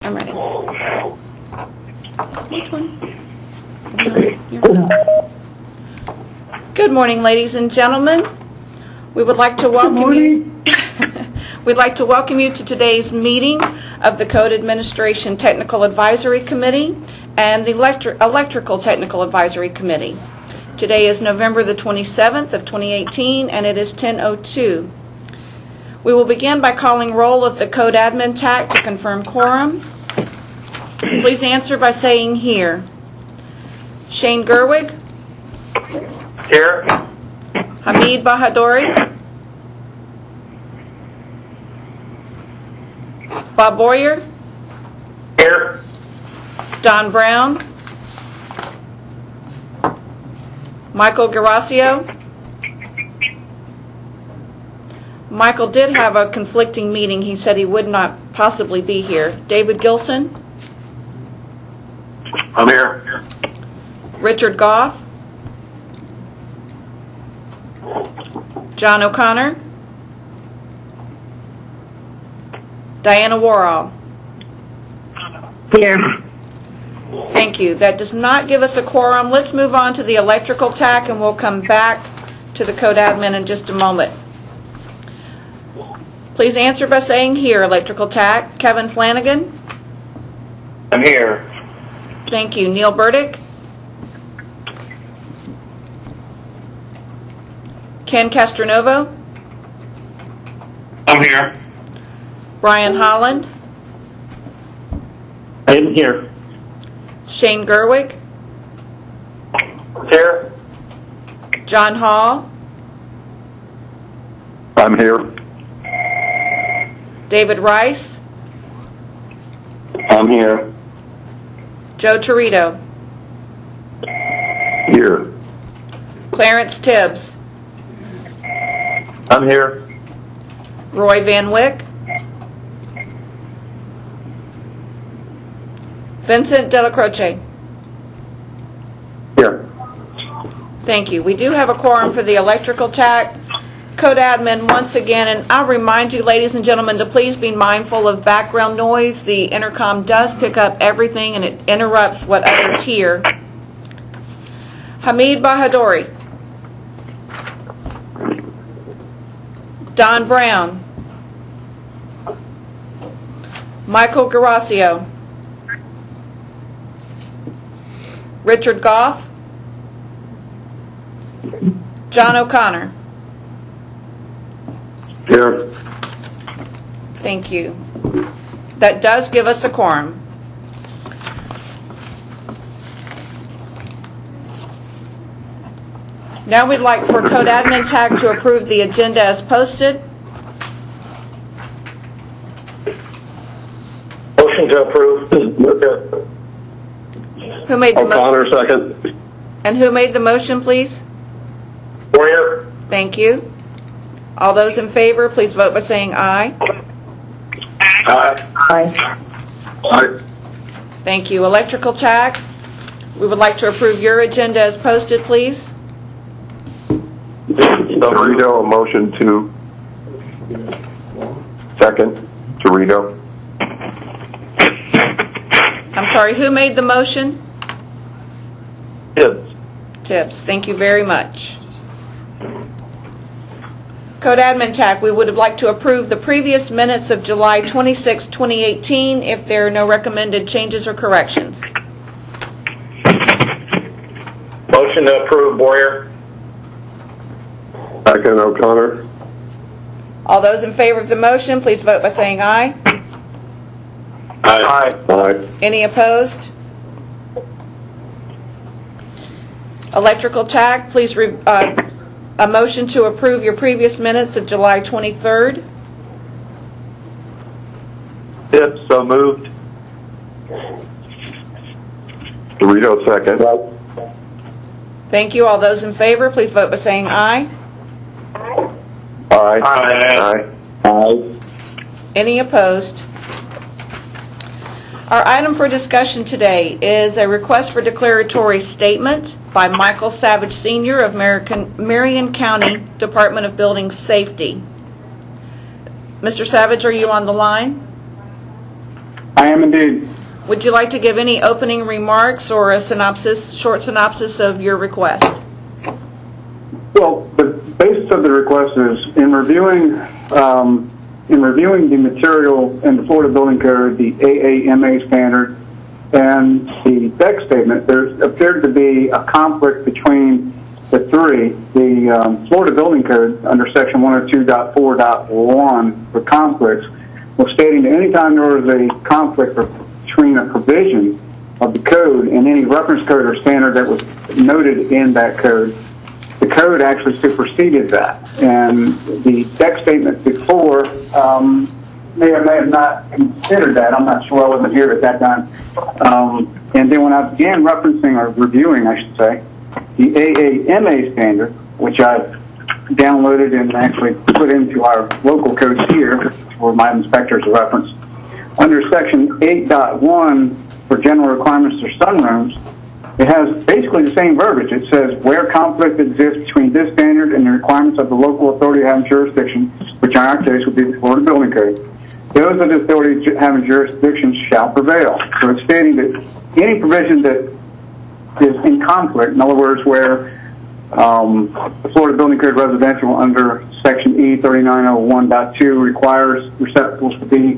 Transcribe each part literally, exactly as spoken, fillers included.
I'm ready. Which one? No, good morning, ladies and gentlemen. We would like to welcome you. We'd like to welcome you to today's meeting of the Code Administration Technical Advisory Committee and the Electri- Electrical Technical Advisory Committee. Today is November the twenty-seventh of twenty eighteen, and it is ten oh two. We will begin by calling roll of the Code Admin T A C to confirm quorum. Please answer by saying here. Shane Gerwig? Here. Hamid Bahadouri? Bob Boyer? Here. Don Brown? Michael Garasio? Michael did have a conflicting meeting. He said he would not possibly be here. David Gilson? I'm here. Richard Goff? John O'Connor? Diana Worrall? Here. Thank you. That does not give us a quorum. Let's move on to the electrical T A C, and we'll come back to the Code Admin in just a moment. Please answer by saying here, electrical T A C. Kevin Flanagan? I'm here. Thank you. Neil Burdick? Ken Castronovo? I'm here. Brian Holland? I'm here. Shane Gerwig? Here. John Hall? I'm here. David Rice? I'm here. Joe Torito? Here. Clarence Tibbs? I'm here. Roy Van Wyck? Vincent Della Croce? Here. Thank you. We do have a quorum for the electrical T A C. Code Admin once again, and I'll remind you, ladies and gentlemen, to please be mindful of background noise. The intercom does pick up everything and it interrupts what others hear. Hamid Bahadouri? Don Brown? Michael Garasio? Richard Goff? John O'Connor? Here. Thank you. That does give us a quorum. Now we'd like for Code Admin T A C to approve the agenda as posted. Motion to approve. Who made the motion? O'Connor, second. And who made the motion, please? Warrior. Thank you. All those in favor, please vote by saying aye. Aye. Aye. Aye. Thank you. Electrical T A C, we would like to approve your agenda as posted, please. Dorito, a motion to. Second. Dorito. I'm sorry, who made the motion? Tibbs. Tibbs. Thank you very much. Code Admin T A C, we would have liked to approve the previous minutes of July twenty-sixth, twenty eighteen if there are no recommended changes or corrections. Motion to approve, Warrior. Second, O'Connor. All those in favor of the motion, please vote by saying aye. Aye. Aye. Any opposed? Electrical T A C, please re- uh, a motion to approve your previous minutes of July twenty-third. Tibbs, so moved. Dorito, second. Thank you. All those in favor, please vote by saying aye. Aye. Aye. Aye. Any opposed? Our item for discussion today is a request for declaratory statement by Michael Savage, Senior of Marion, Marion County Department of Building Safety. Mister Savage, are you on the line? I am indeed. Would you like to give any opening remarks or a synopsis, short synopsis of your request? Well, the basis of the request is in reviewing um, in reviewing the material in the Florida Building Code, the A A M A standard, and the deck statement, there appeared to be a conflict between the three. The um, Florida Building Code, under Section one oh two point four point one, for conflicts, was stating that any time there was a conflict between a provision of the code and any reference code or standard that was noted in that code, the code actually superseded that. And the deck statement before um, may or may have not considered that. I'm not sure. I wasn't here at that time. Um, and then when I began referencing, or reviewing, I should say, the A A M A standard, which I've downloaded and actually put into our local codes here for my inspectors to reference, under Section eight point one for general requirements for sunrooms, it has basically the same verbiage. It says, where conflict exists between this standard and the requirements of the local authority having jurisdiction, which in our case would be the Florida Building Code, those of the authority having jurisdiction shall prevail. So it's stating that any provision that is in conflict, in other words, where um, the Florida Building Code residential under Section E thirty-nine oh one point two requires receptacles to be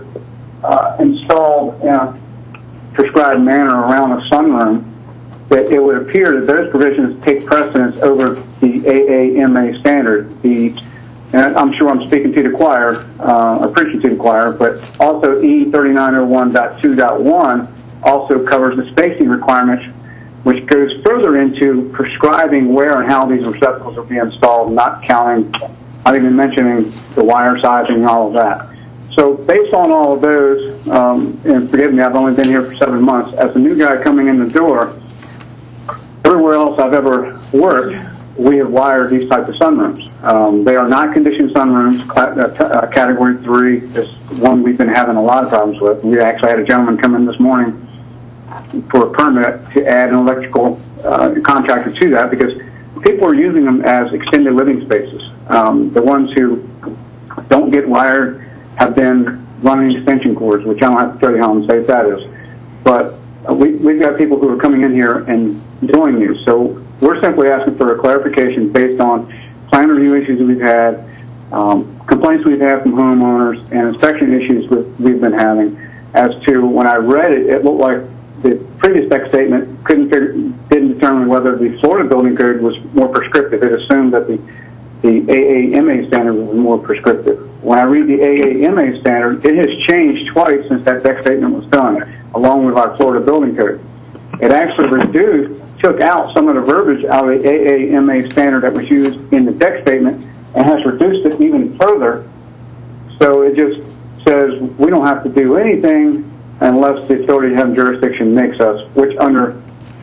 uh, installed in a prescribed manner around a sunroom, that it would appear that those provisions take precedence over the A A M A standard. The, and I'm sure I'm speaking to the choir, uh, or preaching to the choir, but also E thirty-nine oh one point two point one also covers the spacing requirements, which goes further into prescribing where and how these receptacles will be installed, not counting, not even mentioning the wire sizing and all of that. So based on all of those, um, and forgive me, I've only been here for seven months, as a new guy coming in the door, everywhere else I've ever worked, we have wired these types of sunrooms. Um, they are not conditioned sunrooms. Uh, category three is one we've been having a lot of problems with. We actually had a gentleman come in this morning for a permit to add an electrical uh, contractor to that, because people are using them as extended living spaces. Um, the ones who don't get wired have been running extension cords, which I don't have to tell you how unsafe that is. But uh, we, we've got people who are coming in here and doing these. So we're simply asking for a clarification based on plan review issues that we've had, um, complaints we've had from homeowners, and inspection issues with, we've been having, as to when I read it, it looked like the previous deck statement couldn't figure, didn't determine whether the Florida Building Code was more prescriptive. It assumed that the the A A M A standard was more prescriptive. When I read the A A M A standard, it has changed twice since that deck statement was done, along with our Florida Building Code. It actually reduced, took out some of the verbiage out of the A A M A standard that was used in the deck statement and has reduced it even further. So it just says we don't have to do anything unless the authority having jurisdiction makes us, which under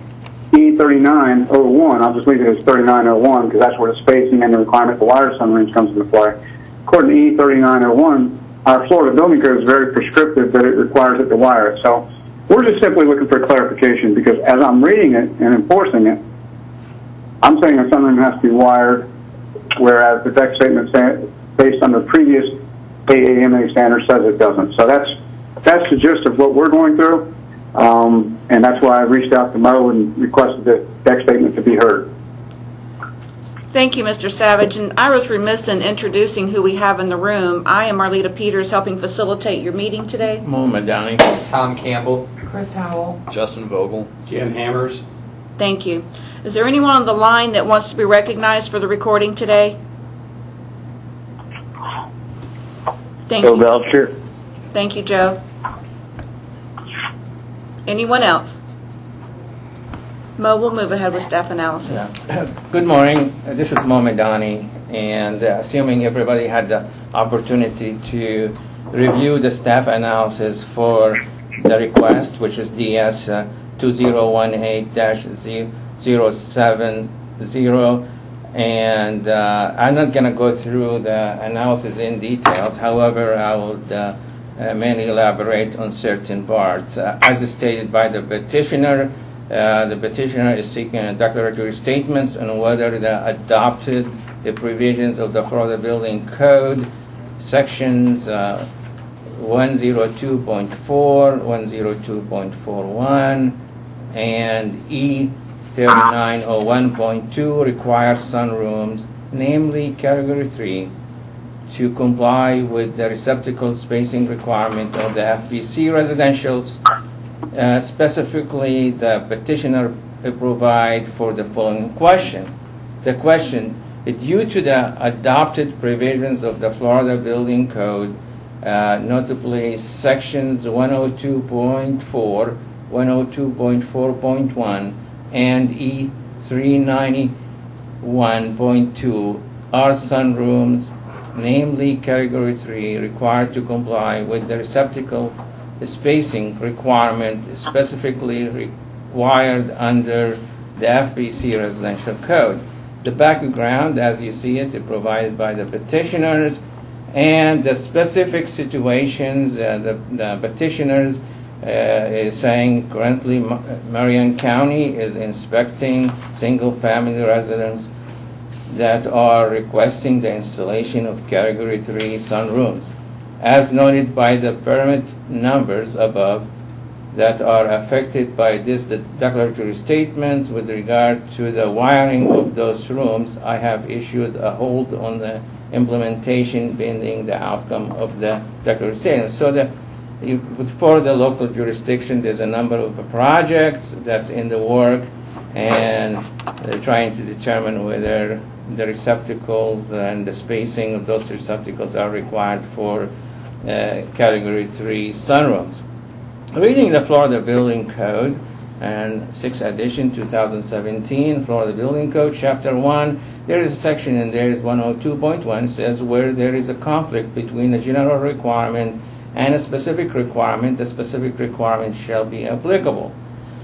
E thirty-nine oh one, I'll just leave it as thirty-nine oh one because that's where the spacing and the requirement for wire sunrooms comes into play. According to E thirty-nine oh one, our Florida Building Code is very prescriptive that it requires it to wire it. So we're just simply looking for clarification, because as I'm reading it and enforcing it, I'm saying a sunroom has to be wired, whereas the deck statement based on the previous A A M A standard says it doesn't. So that's that's the gist of what we're going through. Um, and that's why I reached out to Mo and requested the deck statement to be heard. Thank you, Mister Savage. And I was remiss in introducing who we have in the room. I am Marlita Peters, helping facilitate your meeting today. Mo Madani. Tom Campbell. Chris Howell. Justin Vogel. Jim Hammers. Thank you. Is there anyone on the line that wants to be recognized for the recording today? Thank Joe you. Belcher. Thank you, Joe. Anyone else? Mo, we'll move ahead with staff analysis. Yeah. Good morning. This is Mo Madani, and uh, assuming everybody had the opportunity to review the staff analysis for the request, which is D S uh, two zero one eight dash zero seven zero, and uh, I'm not going to go through the analysis in details. However, I would uh, uh, mainly elaborate on certain parts. Uh, as stated by the petitioner, uh, the petitioner is seeking a declaratory statements on whether the adopted the provisions of the Florida Building Code, sections uh, one oh two point four, one oh two point four one, and E thirty-nine oh one point two requires sunrooms, namely Category three, to comply with the receptacle spacing requirement of the F B C residentials. Uh, specifically, the petitioner provide for the following question. The question, due to the adopted provisions of the Florida Building Code, uh, notably sections one oh two point four, one oh two point four point one, and E three ninety-one point two, are sunrooms, namely Category three, required to comply with the receptacle spacing requirement specifically required under the F B C Residential Code. The background, as you see it, is provided by the petitioners, and the specific situations uh, the, the petitioners uh, is saying currently Marion County is inspecting single-family residents that are requesting the installation of Category three sunrooms. As noted by the permit numbers above that are affected by this declaratory statement with regard to the wiring of those rooms, I have issued a hold on the implementation pending the outcome of the declaratory statement. So the, for the local jurisdiction, there's a number of projects that's in the work, and they're trying to determine whether the receptacles and the spacing of those receptacles are required for uh, Category three sunrooms. Reading the Florida Building Code and sixth edition, two thousand seventeen, Florida Building Code, Chapter one, there is a section in there, is one oh two point one, says where there is a conflict between a general requirement and a specific requirement, the specific requirement shall be applicable.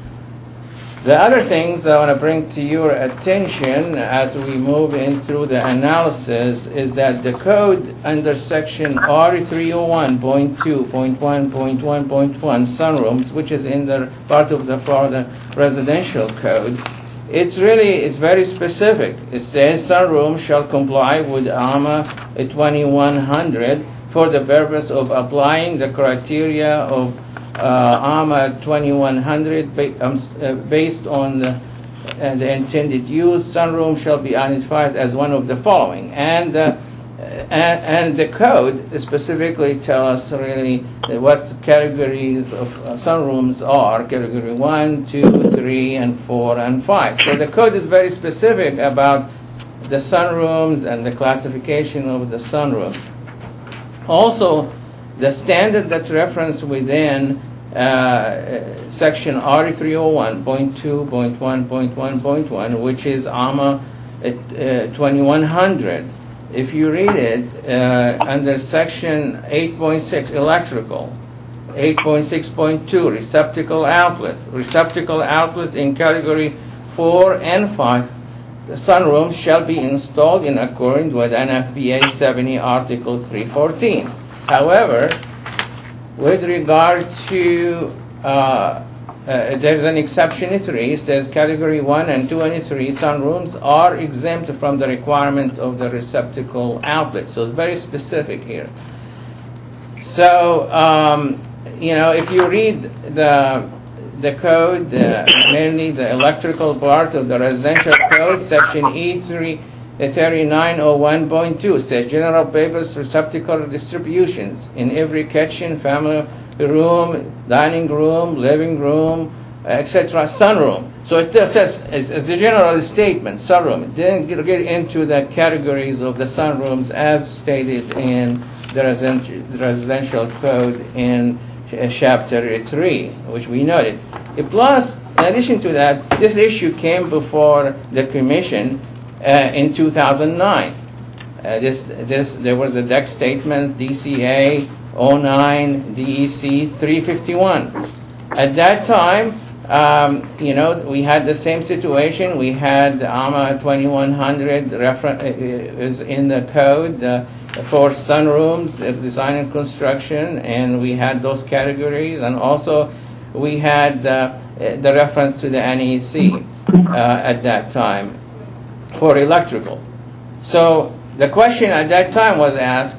The other things I want to bring to your attention as we move in through the analysis is that the code under section R three oh one point two point one point one point one, sunrooms, which is in the part of the Florida Residential Code, it's really, it's very specific. It says sunrooms shall comply with A M A twenty-one hundred for the purpose of applying the criteria of Uh, A M A twenty-one hundred ba um, uh, based on the, uh, the intended use. Sunroom shall be identified as one of the following, and uh, and, and the code specifically tell us really what categories of uh, sunrooms are: category one, two, three, and four, and five. So the code is very specific about the sunrooms and the classification of the sunroom. Also, the standard that's referenced within uh, section R three oh one point two point one point one point one, which is A M A uh, twenty-one hundred. If you read it uh, under section eight point six, electrical, eight point six point two, receptacle outlet, receptacle outlet in category four and five, the sunrooms shall be installed in accordance with N F P A seventy Article three fourteen. However, with regard to, uh, uh, there's an exception in three. It says category one and two and three sunrooms are exempt from the requirement of the receptacle outlet. So it's very specific here. So, um, you know, if you read the the code, uh, mainly the electrical part of the residential code, section E three. thirty-nine oh one point two says general purpose receptacle distributions in every kitchen, family room, dining room, living room, et cetera, sunroom. So it just says, as, as a general statement, sunroom. It didn't get into the categories of the sunrooms as stated in the residential, residential code in chapter three, which we noted. Plus, in addition to that, this issue came before the commission Uh, in two thousand nine. Uh, this, this, there was a D E C statement, D C A oh nine D E C three fifty-one. At that time, um, you know, we had the same situation. We had A M A twenty-one hundred refer- uh, is in the code uh, for sunrooms, uh, design and construction, and we had those categories, and also we had uh, the reference to the N E C uh, at that time for electrical. So the question at that time was asked,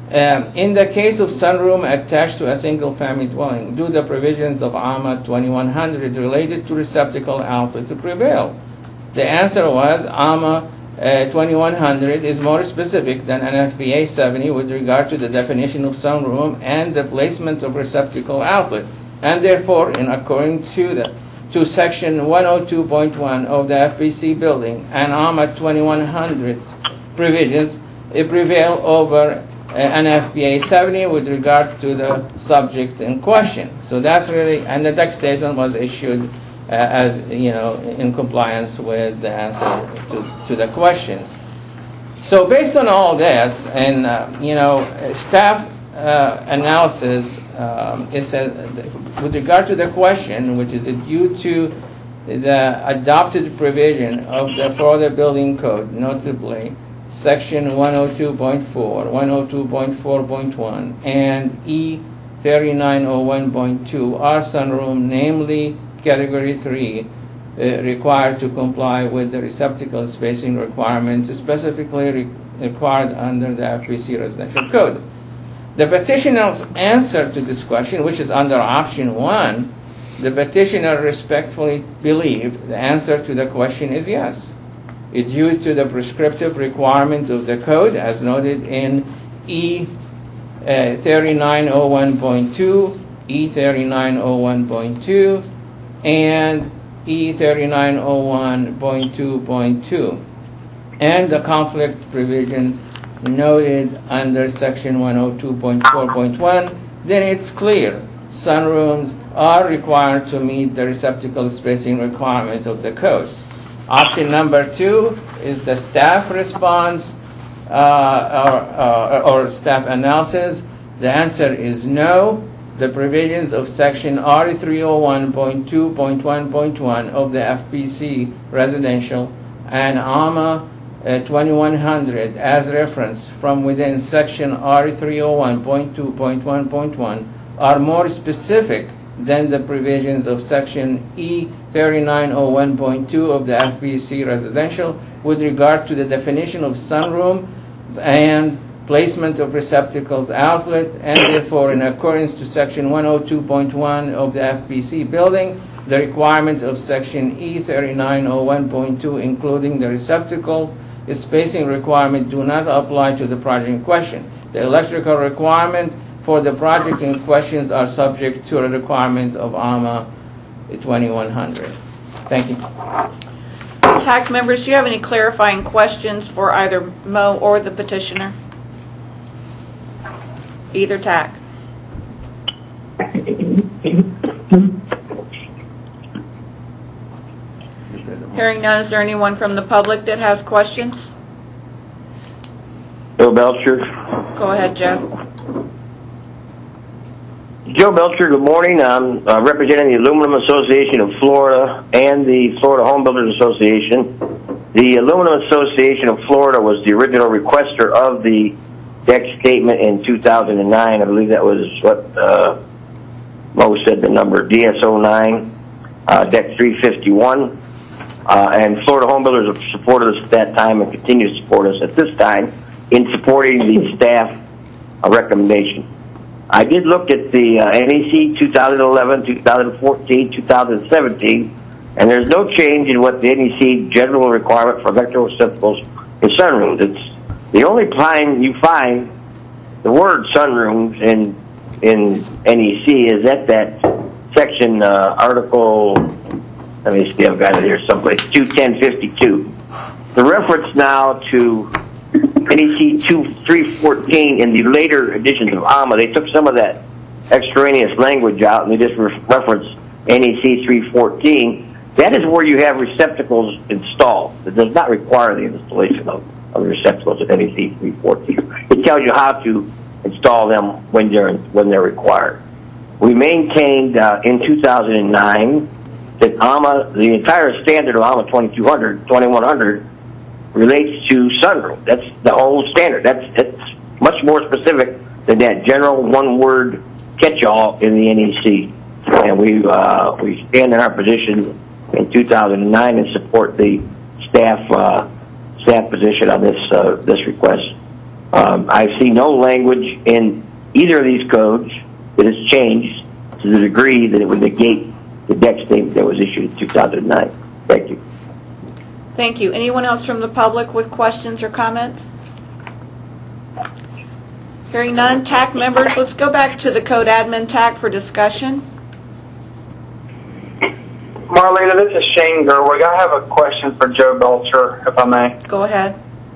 Um, in the case of sunroom attached to a single-family dwelling, do the provisions of A M A twenty-one hundred related to receptacle outlet prevail? The answer was A M A uh, twenty-one hundred is more specific than N F P A seventy with regard to the definition of sunroom and the placement of receptacle outlet, and therefore, in according to the to Section one oh two point one of the F P C building and A M A twenty-one hundred's provisions, it prevail over uh, N F P A seventy with regard to the subject in question. So that's really, and the deck statement was issued uh, as, you know, in compliance with the answer to, to the questions. So based on all this, and, uh, you know, staff uh, analysis, um, it says, with regard to the question, which is due to the adopted provision of the Florida Building Code, notably Section one oh two point four, one oh two point four point one, and E thirty-nine oh one point two are sunroom, namely Category three, uh, required to comply with the receptacle spacing requirements specifically re- required under the F P C Residential Code. The petitioner's answer to this question, which is under option one, the petitioner respectfully believed the answer to the question is yes. It's due to the prescriptive requirement of the code as noted in E thirty-nine oh one point two, E thirty-nine oh one point two, and E thirty-nine oh one point two point two, and the conflict provisions noted under Section one oh two point four point one, then it's clear sunrooms are required to meet the receptacle spacing requirement of the code. Option number two is the staff response uh, or, uh, or staff analysis. The answer is no. The provisions of Section R three oh one point two point one point one of the F P C Residential and A M A uh, twenty-one hundred as referenced from within Section R three oh one point two point one point one are more specific than the provisions of Section E thirty-nine oh one point two of the F P C Residential with regard to the definition of sunroom and placement of receptacles outlet, and therefore in accordance to Section one oh two point one of the F P C building, the requirement of Section E thirty-nine oh one point two, including the receptacles, its spacing requirement do not apply to the project in question. The electrical requirement for the project in questions are subject to a requirement of A M A twenty-one hundred. Thank you. T A C members, do you have any clarifying questions for either Mo or the petitioner? Either T A C. Hearing none, is there anyone from the public that has questions? Joe Belcher. Go ahead, Joe. Joe Belcher, good morning. I'm uh, representing the Aluminum Association of Florida and the Florida Home Builders Association. The Aluminum Association of Florida was the original requester of the deck statement in two thousand nine. I believe that was what uh, Mo said the number, D S O nine, uh, deck three fifty-one. Uh, and Florida Home Builders have supported us at that time and continue to support us at this time in supporting the staff uh, recommendation. I did look at the uh, N E C twenty eleven, twenty fourteen, twenty seventeen, and there's no change in what the N E C general requirement for electrical receptacles in sunrooms. It's the only time you find the word sunrooms in in N E C is at that section, uh, article, let me see, I've got it here someplace, two ten fifty-two. The reference now to N E C twenty-three fourteen in the later editions of A M A, they took some of that extraneous language out and they just re- referenced N E C three fourteen. That is where you have receptacles installed. It does not require the installation of, of the receptacles at N E C three fourteen. It tells you how to install them when they're when they're required. We maintained uh, in two thousand nine that A M A, the entire standard of A M A twenty-two hundred, twenty-one hundred, relates to sunroom. That's the whole standard. That's it's much more specific than that general one-word catch-all in the N E C. And we uh, we stand in our position in two thousand nine and support the staff uh, staff position on this uh, this request. Um, I see no language in either of these codes that has changed to the degree that it would negate the deck statement that was issued in two thousand nine. Thank you. Thank you. Anyone else from the public with questions or comments? Hearing none. T A C members, let's go back to the code admin T A C for discussion. Marlena, this is Shane Gerwig. I have a question for Joe Belcher, if I may. Go ahead.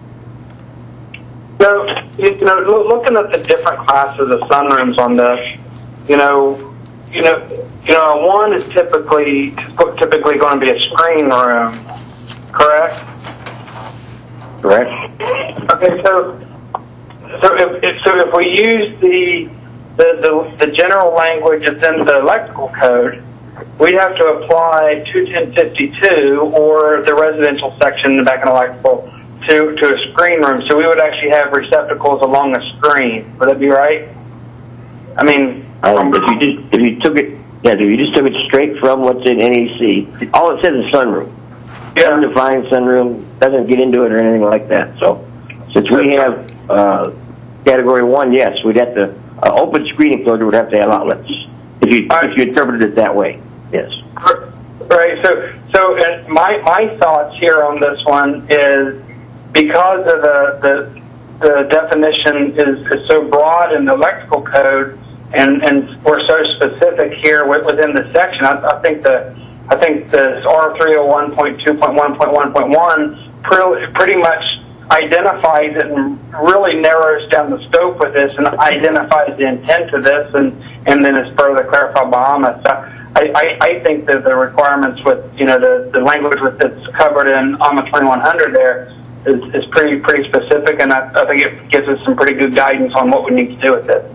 So, you know, loo- looking at the different classes of sunrooms on this, you know, you know, you know, one is typically typically going to be a screen room, correct? Correct. Okay, so so if, if so if we use the the, the the general language that's in the electrical code, we'd have to apply two ten fifty-two or the residential section back in electrical to to a screen room. So we would actually have receptacles along a screen. Would that be right? I mean, Um, if you just if you took it, yeah, if you just took it straight from what's in N E C, all it says is sunroom. yeah. Undefined sunroom, doesn't get into it or anything like that. So, since we have uh, category one, yes, we'd have to uh, open screen enclosure would have to have outlets. If you if you interpreted it that way, yes. Right. So, so uh, my my thoughts here on this one is because of the the, the definition is, is so broad in the electrical code, and, and we're so specific here within the section. I, I think the I think the R three oh one point two point one point one point one pretty much identifies it and really narrows down the scope with this and identifies the intent of this, and and then is further clarified by A M A. So I, I, I think that the requirements with, you know, the, the language with that's covered in A M A twenty-one hundred there is, is pretty pretty specific, and I, I think it gives us some pretty good guidance on what we need to do with it.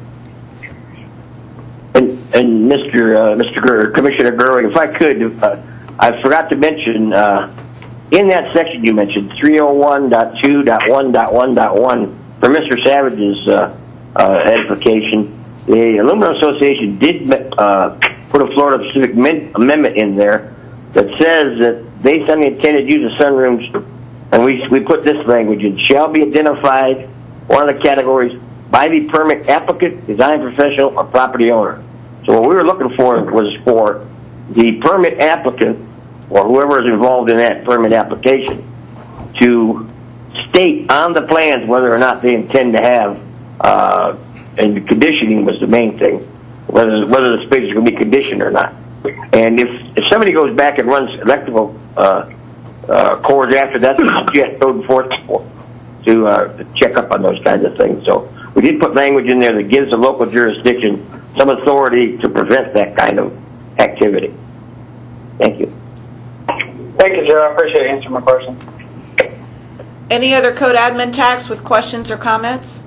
And, and Mister Uh, Mister Ger- Commissioner Gerwig, if I could, uh, I forgot to mention uh, in that section you mentioned three oh one point two point one point one point one for Mister Savage's uh, uh, edification. The Aluminum Association did uh, put a Florida Pacific min- amendment in there that says that based on the intended use of sunrooms, and we we put this language in, shall be identified one of the categories by the permit applicant, design professional, or property owner. So what we were looking for was for the permit applicant, or whoever is involved in that permit application, to state on the plans whether or not they intend to have, uh, and the conditioning was the main thing, whether whether the space is going to be conditioned or not. And if, if somebody goes back and runs electrical uh, uh, cords after that, you have code enforcement for to, uh, to check up on those kinds of things. So we did put language in there that gives the local jurisdiction some authority to prevent that kind of activity. Thank you. Thank you, Joe. I appreciate you answering my question. Any other code admin tax with questions or comments?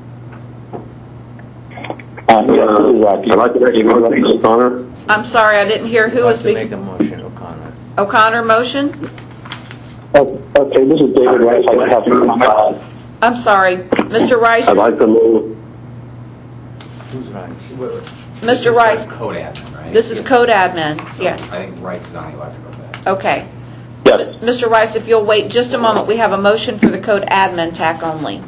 Uh, I'd like to make a motion, O'Connor. I'm sorry, I didn't hear who I'd was like to make speaking. a motion, O'Connor. O'Connor, motion? Oh, okay, this is David Rice. I have uh, I'm sorry. Mister Rice? I'd like to move. Who's right? Mister Rice? Code admin, right? This is code admin, So yes. I think Rice is on the electrical side. Okay. Yes. Mister Rice, if you'll wait just a moment, we have a motion for the code admin T A C only.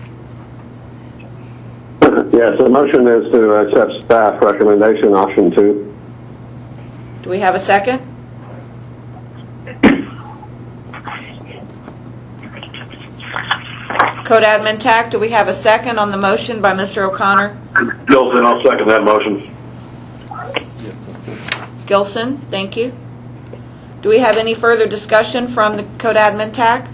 Yes, the motion is to accept staff recommendation, option two. Do we have a second? Code admin T A C, do we have a second on the motion by Mister O'Connor? Gilson, I'll second that motion. Gilson, thank you. Do we have any further discussion from the code admin T A C?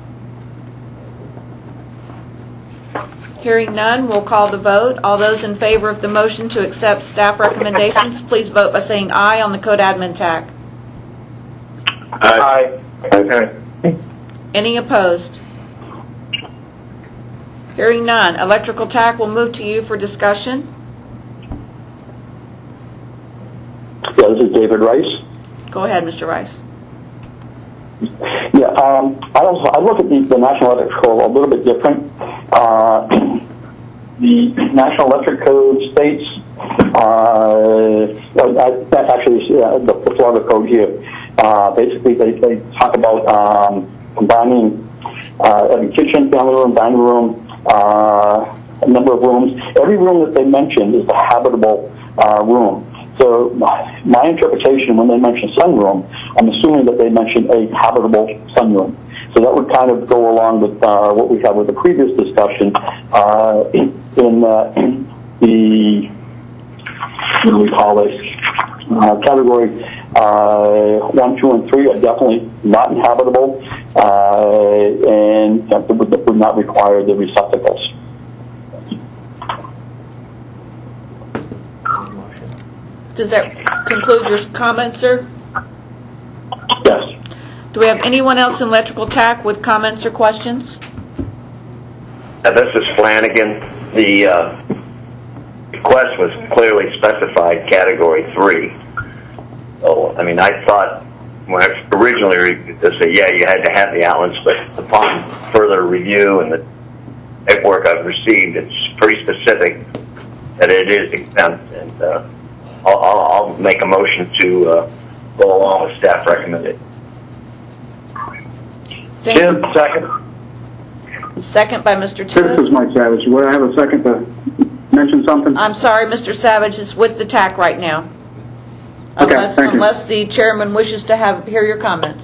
Hearing none, we'll call the vote. All those in favor of the motion to accept staff recommendations, please vote by saying aye on the code admin T A C. Aye. Okay. Any opposed? Hearing none, electrical T A C will move to you for discussion. Yeah, this is David Rice. Go ahead, Mister Rice. Yeah, um, I also I look at the, the National Electric Code a little bit different. Uh, the National Electric Code states, uh, well, I, that's actually uh, the, the Florida Code here. Uh, basically, they, they talk about um, combining uh, every kitchen, family room, dining room, uh, a number of rooms. Every room that they mentioned is a habitable uh, room. So my, my interpretation, when they mention sunroom, I'm assuming that they mentioned a habitable sunroom. So that would kind of go along with uh, what we had with the previous discussion uh, in, in uh, the, what do we call this, uh, category uh, one, two, and three are definitely not inhabitable uh, and that would, that would not require the receptacles. Does that conclude your comments, sir? Yes. Do we have anyone else in electrical tech with comments or questions? Uh, this is Flanagan. The uh, request was clearly specified category three. So, I mean, I thought when I originally they said, yeah, you had to have the outlets, but upon further review and the paperwork I've received, it's pretty specific that it is exempt, and uh, I'll, I'll, I'll make a motion to uh, go along with staff recommended. Thank Jim, you. second. Second by Mister This is Tibbs. Mike Savage. Would I have a second to mention something? I'm sorry, Mister Savage, it's with the T A C right now. Okay, Unless, thank you. unless the chairman wishes to have hear your comments.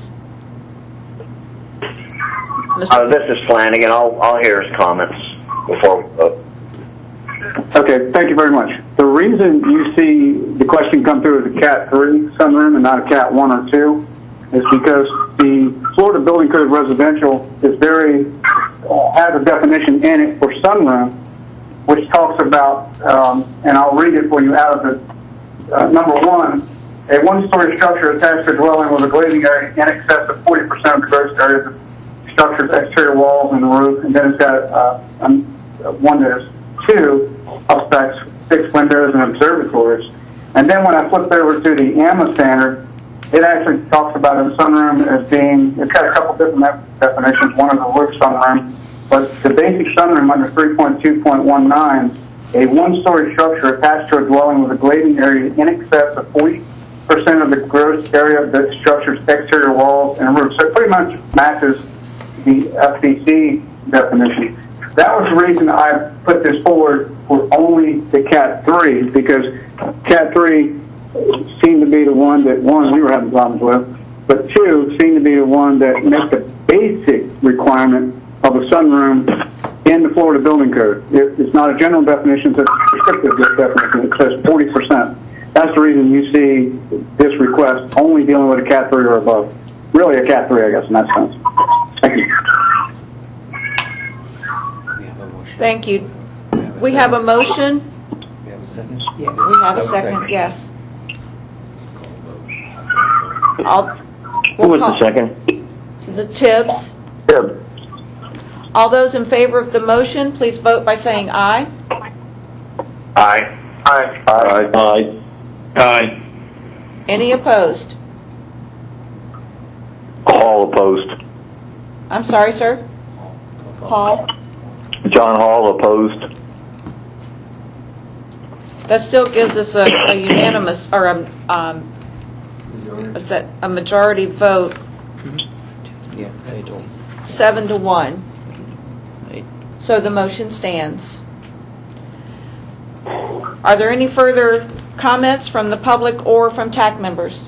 Mister Uh, this is Flanagan. I'll, I'll hear his comments before we vote. Okay, thank you very much. The reason you see the question come through as a Cat three sunroom and not a Cat one or two is because the Florida Building Code residential is very, uh, has a definition in it for sunroom, which talks about, um, and I'll read it for you out of the, uh, number one, a one-story structure attached to a dwelling with a glazing area in excess of forty percent of the gross area of the structure's exterior walls and the roof, and then it's got uh, um, one that is two upstacks, six windows and observatories. And then when I flipped over to the A M A standard, it actually talks about a sunroom as being, it's got a couple different definitions. One is a roof sunroom, but the basic sunroom under three point two point one nine, a one-story structure attached to a dwelling with a glazing area in excess of forty percent of the gross area of the structure's exterior walls and roof. So it pretty much matches the F B C definition. That was the reason I put this forward for only the Cat three, because Cat three seemed to be the one that, one, we were having problems with, but two, seemed to be the one that makes the basic requirement of a sunroom in the Florida Building Code. It, it's not a general definition, it's a prescriptive definition. It says forty percent. That's the reason you see this request only dealing with a Cat three or above. Really a Cat three, I guess, in that sense. Thank you. Thank you. We have a motion. We have a second? Yeah, we have a second, yes. I'll, Who we'll was call- the second? The Tibbs. Tibbs. All those in favor of the motion, please vote by saying aye. Aye. Aye. Aye. Aye. Aye. Any opposed? Hall opposed. I'm sorry, sir? Paul? John Hall opposed. That still gives us a, a unanimous, or a, um, what's that, a majority vote, Yeah, eight. seven to one. So the motion stands. Are there any further comments from the public or from T A C members?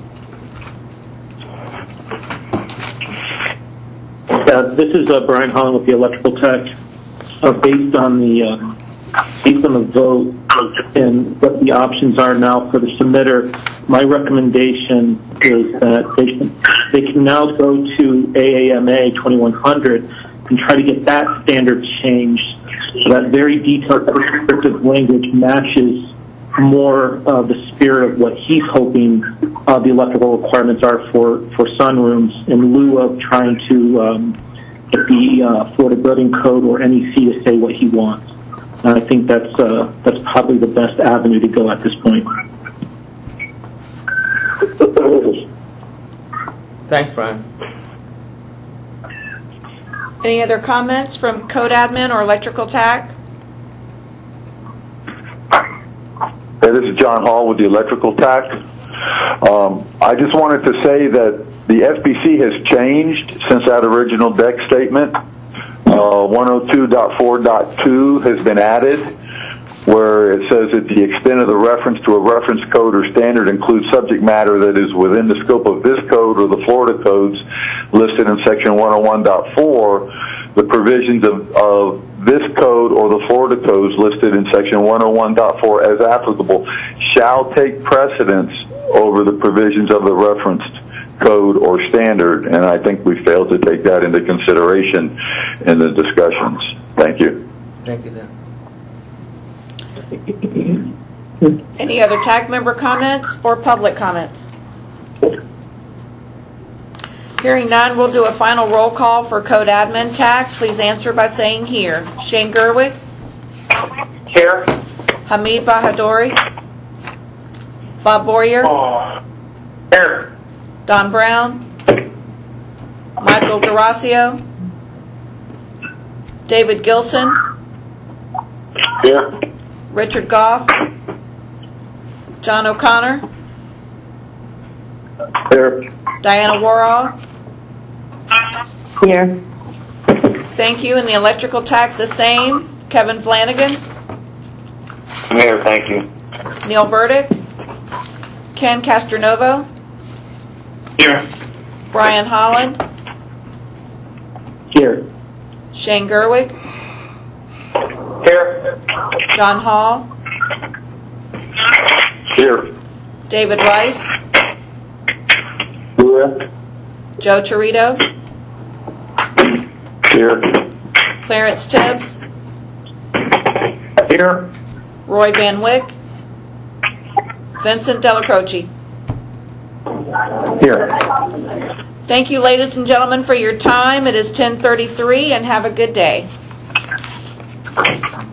Uh, this is uh, Brian Hong with the Electrical Tech. Uh, based on the uh, based on the vote and what the options are now for the submitter, my recommendation is that they can they can now go to A A M A twenty-one hundred and try to get that standard changed so that very detailed prescriptive language matches more uh, the spirit of what he's hoping uh, the electrical requirements are for, for sunrooms, in lieu of trying to um, get the uh, Florida Building Code or N E C to say what he wants. And I think that's uh, that's probably the best avenue to go at this point. Thanks, Brian. Any other comments from Code Admin or Electrical T A C? Hey, this is John Hall with the Electrical T A C. Um, I just wanted to say that the F B C has changed since that original deck statement. Uh, uh, one oh two point four point two has been added, where it says that the extent of the reference to a reference code or standard includes subject matter that is within the scope of this code or the Florida codes listed in section one oh one point four. The provisions of, of this code or the Florida codes listed in section one oh one point four as applicable shall take precedence over the provisions of the referenced code or standard, and I think we failed to take that into consideration in the discussions. Thank you. Thank you, sir. Any other T A C member comments or public comments? Hearing none, we'll do a final roll call for Code Admin T A C. Please answer by saying here. Shane Gerwig. Here. Hamid Bahadori. Bob Boyer. Oh. Here. Don Brown. Michael Garasio. David Gilson. Here. Richard Goff. John O'Connor. Here. Diana Warall. Here. Thank you. And the electrical T A C, the same. Kevin Flanagan. Mayor, thank you. Neil Burdick. Ken Castronovo. Here. Brian Holland. Here. Shane Gerwig. Here. John Hall. Here. David Rice. Here. Joe Torito. Here. Clarence Tibbs. Here. Roy Van Wyck. Vincent Delacroce. Here. Thank you, ladies and gentlemen, for your time. It is ten thirty-three, and have a good day.